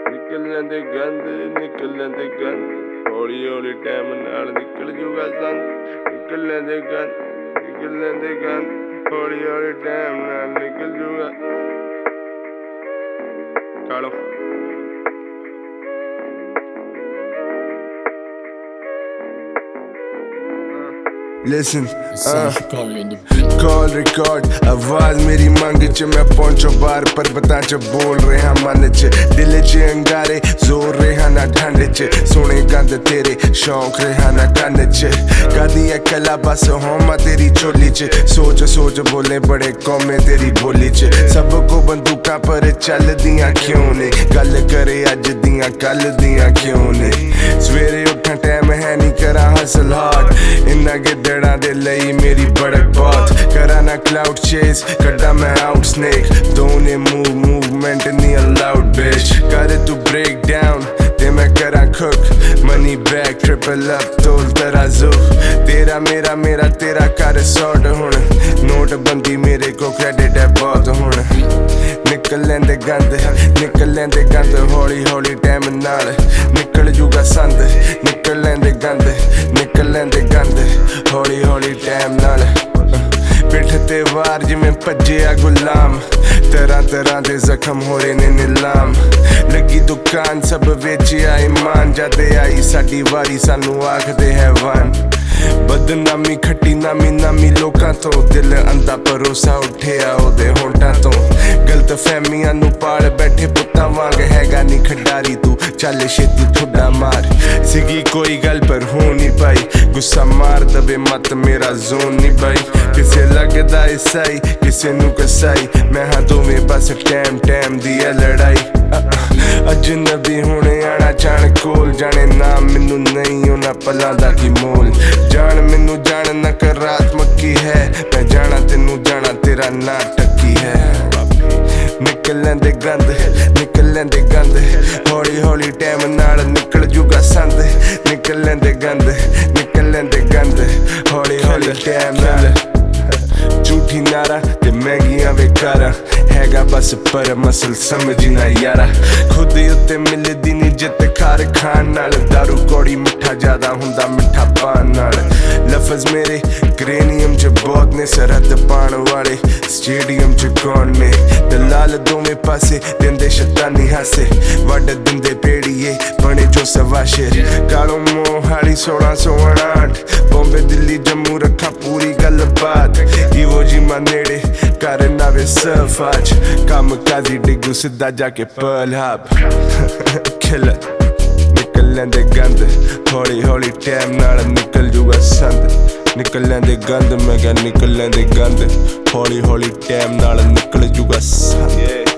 ਨਿਕਲ ਲੈਂਦੇ ਗੰਦ ਨਿਕਲ ਲੈਂਦੇ ਗੰਦ ਹੌਲੀ ਹੌਲੀ ਟਾਈਮ ਨਾਲ ਨਿਕਲ ਜੂਗਾ ਸੰਦ ਨਿਕਲ ਲੈਂਦੇ ਗੰਦ ਹੌਲੀ ਹੌਲੀ ਟਾਈਮ ਨਾਲ ਨਿਕਲ ਜੂਗਾ ਕਾਲੋ Listen, call record आवाज मेरी मांग च मैं पहुंचो बार पर्वतां च बोल रहा मन च दिल च अंगारे जोर रहा ना ठंड च सुने गंद तेरे शौक रहा ना कन च कदी कला बस होमा तेरी चोली च सोच सोच बोले बड़े कौमे तेरी बोली च सबको बंदूकां पर चल दियां क्यों ने गल करे अज दियां कल दियां क्यों ने सवेरे उठा टाइम है नहीं करा हसल हार्ड इन्ना गिद्धड़ा दे लई मेरी बड़क बहुत करा ना क्लाउड चेस कड्डा मैं आउट स्नेक दोने मूवमेंट नहीं अलाउड बिच कर तू ब्रेक डाउन ते मैं करा cook money back triple up तोल तराजू तेरा मेरा तेरा कर सॉर्ट हुण नोट बंदी मेरे को क्रेडिट है बहुत हुण निकल लेंदे गंद हौली हौली टाइम नाल निकल जूगा संद निकल लेंदे गंद हौली हौली टाइम नाल पिठ ते वार जिवें भज्जिया गुलाम तरह दे जख्म हो रहे ने नीलाम लगी दुकान सब वेचिया ईमान जद आई साडी वारी सानू आखदे हैवान बदनामी खट्टी नामी लोकां तो दिल अंधा भरोसा उठिया ओदे होंठां तो गलत फहमियां नू पाल बैठे पुत्तां वांग हैगा नी खिडारी तू चल छेती ठुड्डा मार सीगी कोई गल पर हो नहीं पाई गुस्सा मार दबे मत मेरा जोन नहीं पाई किसे लगदा ईसाई किसे नू कसाई मैं हाँ दोवें बस टैम दी है लड़ाई अजनबी होने आना चाण कोल जाने नाम मैनू नहीं होना पलां दा की मोल जान मैनू जान नकारात्मक की है मैं जाना तेनू जाना तेरा नाटक की है निकल लेंदे गंद हौली हौली टाइम नाल निकल जूगा संद निकल लेंदे गंद हौली हौली टाइम नाल झूठी नारा ते महंगियां बेकारा हैगा बस पर मसल समझ ना यारा खुद उत्ते मिलदी नी जित खार खान नाल दारू कौड़ी मिठा ज्यादा हुंदा मिठा पान नाल लफज मेरे क्रेनियम च बहुत ने सरहद पाण वाले स्टेडियम च कौन ने दलाल दोवें पासे दिंदे शैतानी हासे वड दिंदे पेड़िए बने जो सवाशेर कालो मोहाली 1659 बॉम्बे दिल्ली जम्मू रखा पूरी गल बात इवो जी मा नेड़े कर नावे सर्फ आज काम काजी डिगू सिद्धा जाके पर्ल हब किलर निकल लेंदे गंद हौली हौली टाइम नाल निकल जूगा संद निकल लेंदे गंद मैं क्या निकल लेंदे गंद हौली हौली टाइम नाल निकल जूगा संद